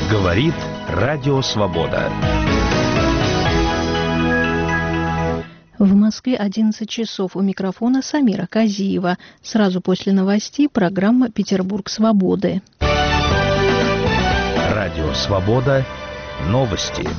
Говорит Радио Свобода. В Москве 11 часов. У микрофона Самира Казиева. Сразу после новостей программа «Петербург свободы». Радио Свобода. Новости.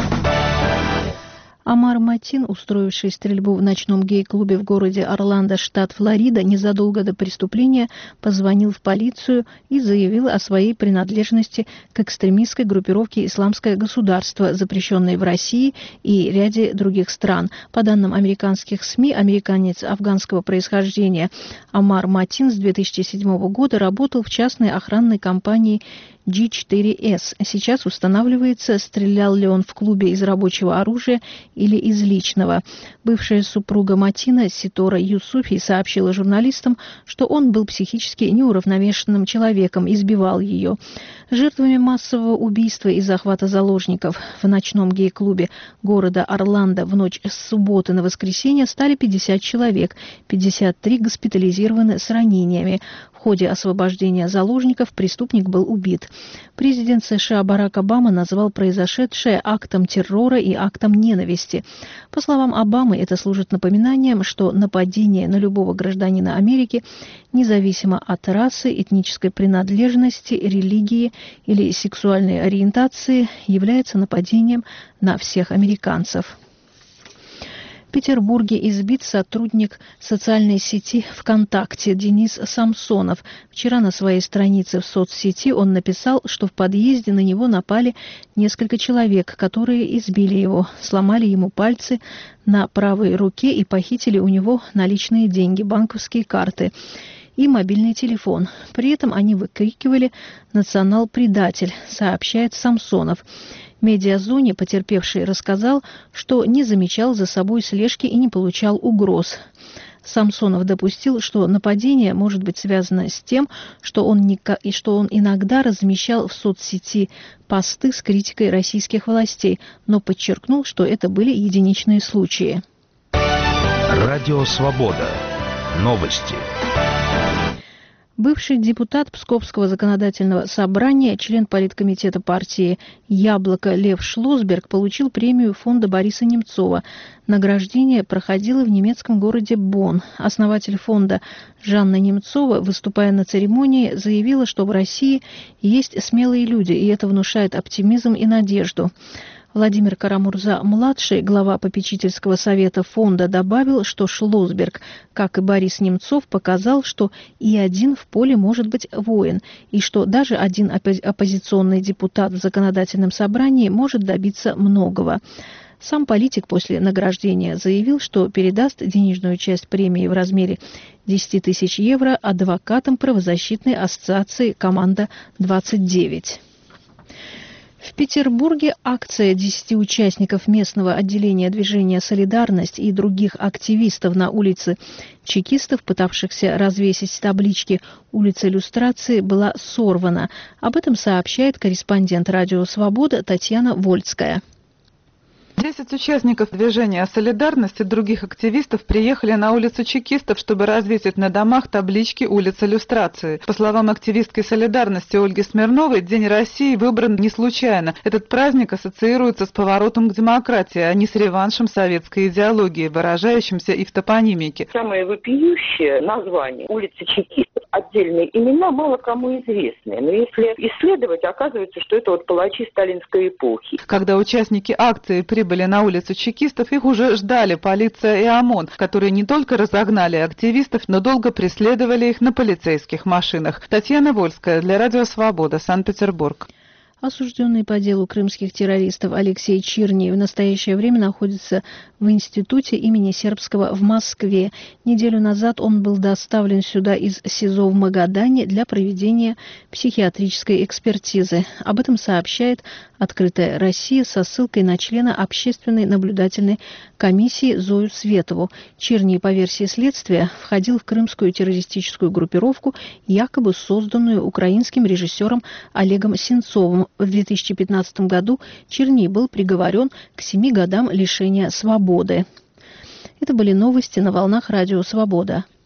Амар Матин, устроивший стрельбу в ночном гей-клубе в городе Орландо, штат Флорида, незадолго до преступления позвонил в полицию и заявил о своей принадлежности к экстремистской группировке «Исламское государство», запрещенной в России и ряде других стран. По данным американских СМИ, американец афганского происхождения Амар Матин с 2007 года работал в частной охранной компании G4S. Сейчас устанавливается, стрелял ли он в клубе из рабочего оружия или из личного. Бывшая супруга Матина, Ситора Юсуфи, сообщила журналистам, что он был психически неуравновешенным человеком, избивал ее. Жертвами массового убийства и захвата заложников в ночном гей-клубе города Орландо в ночь с субботы на воскресенье стали 50 человек, 53 госпитализированы с ранениями. В ходе освобождения заложников преступник был убит. Президент США Барак Обама назвал произошедшее актом террора и актом ненависти. По словам Обамы, это служит напоминанием, что нападение на любого гражданина Америки, независимо от расы, этнической принадлежности, религии или сексуальной ориентации, является нападением на всех американцев. В Петербурге избит сотрудник социальной сети ВКонтакте Денис Самсонов. Вчера на своей странице в соцсети он написал, что в подъезде на него напали несколько человек, которые избили его, сломали ему пальцы на правой руке и похитили у него наличные деньги, банковские карты и мобильный телефон. При этом они выкрикивали «Национал-предатель», сообщает Самсонов. В медиазоне потерпевший рассказал, что не замечал за собой слежки и не получал угроз. Самсонов допустил, что нападение может быть связано с тем, что он иногда размещал в соцсети посты с критикой российских властей, но подчеркнул, что это были единичные случаи. Радио Свобода. Новости. Бывший депутат Псковского законодательного собрания, член политкомитета партии «Яблоко» Лев Шлосберг получил премию фонда Бориса Немцова. Награждение проходило в немецком городе Бонн. Основатель фонда Жанна Немцова, выступая на церемонии, заявила, что в России есть смелые люди, и это внушает оптимизм и надежду. Владимир Карамурза-младший, глава попечительского совета фонда, добавил, что Шлосберг, как и Борис Немцов, показал, что и один в поле может быть воин, и что даже один оппозиционный депутат в законодательном собрании может добиться многого. Сам политик после награждения заявил, что передаст денежную часть премии в размере 10 тысяч евро адвокатам правозащитной ассоциации «Команда-29». В Петербурге акция 10 участников местного отделения движения «Солидарность» и других активистов на улице чекистов, пытавшихся развесить таблички «Улица Люстрации», была сорвана. Об этом сообщает корреспондент «Радио Свобода» Татьяна Вольская. 10 участников движения «Солидарность» и других активистов приехали на улицу чекистов, чтобы развесить на домах таблички «Улица Люстрации». По словам активистки «Солидарности» Ольги Смирновой, День России выбран не случайно. Этот праздник ассоциируется с поворотом к демократии, а не с реваншем советской идеологии, выражающимся и в топонимике. Самое вопиющее название «Улица чекистов», отдельные имена мало кому известны. Но если исследовать, оказывается, что это палачи сталинской эпохи. Когда участники акции прибыли на улицу чекистов, их уже ждали полиция и ОМОН, которые не только разогнали активистов, но долго преследовали их на полицейских машинах. Татьяна Вольская для Радио Свобода, Санкт-Петербург. Осужденный по делу крымских террористов Алексей Чирни в настоящее время находится в институте имени Сербского в Москве. Неделю назад он был доставлен сюда из СИЗО в Магадане для проведения психиатрической экспертизы. Об этом сообщает «Открытая Россия» со ссылкой на члена Общественной наблюдательной комиссии Зою Светову. Чирни, по версии следствия, входил в крымскую террористическую группировку, якобы созданную украинским режиссером Олегом Сенцовым. В 2015 году Чирни был приговорен к 7 годам лишения свободы. Это были новости на волнах Радио Свобода.